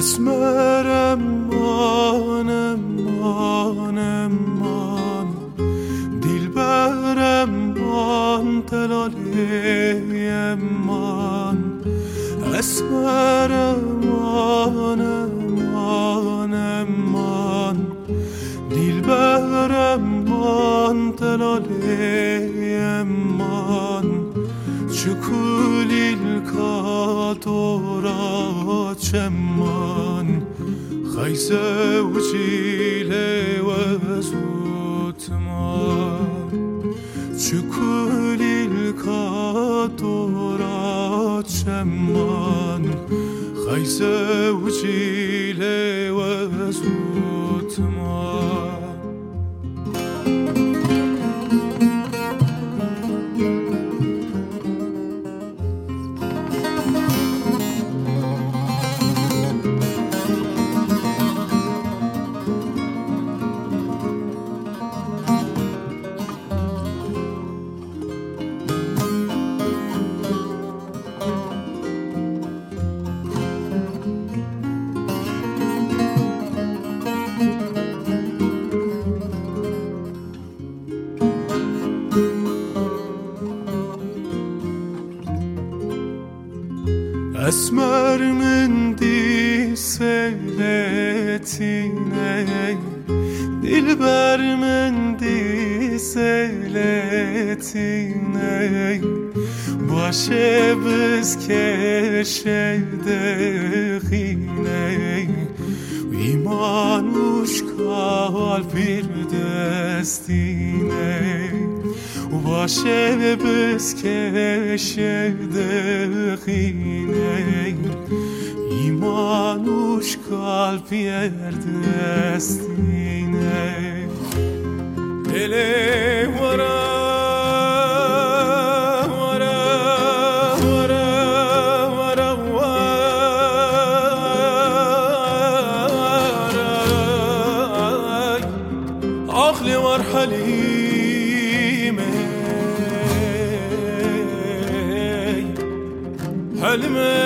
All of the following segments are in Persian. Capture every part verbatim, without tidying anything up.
اسمر امان امان امان دلبر امان تلالی امان اسمر امان امان امان دلبر امان تلالی امان چکولیل کاتورا چمان خیزه و جیله و زوتمان چکولیل کاتورا چمان خیزه و جیله و زوتمان اسمر من دی سیلتینه دلبر من دی سیلتینه باشه بز کشه دخینه ایمانوش کال پیر دستینه باشه بز کشه دخینه ایمانوش کال پیر دستینه دله ورا عقلي وارحليمي حلمي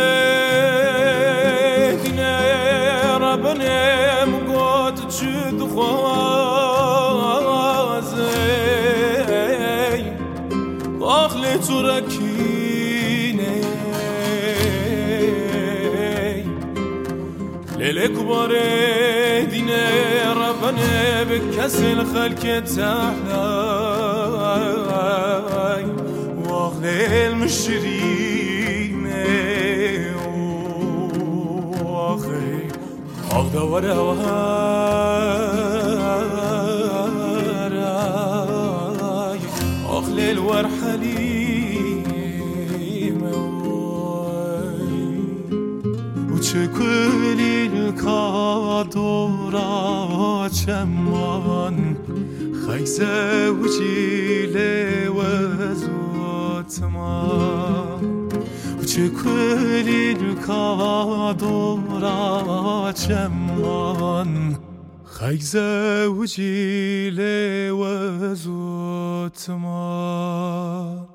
دينا ربنا مقوت تشد خوازي عقلي تركيني ليلك باري دينا ربنا بكسل خلك تحلاي واغلي المشريمة واخي اغدا ورا وراي اغلي الورحليمة وشكلي الكادورا چمان خیزه و جیله و زوتمان و چه کلیل کادورا چمان خیزه و جیله و زوتمان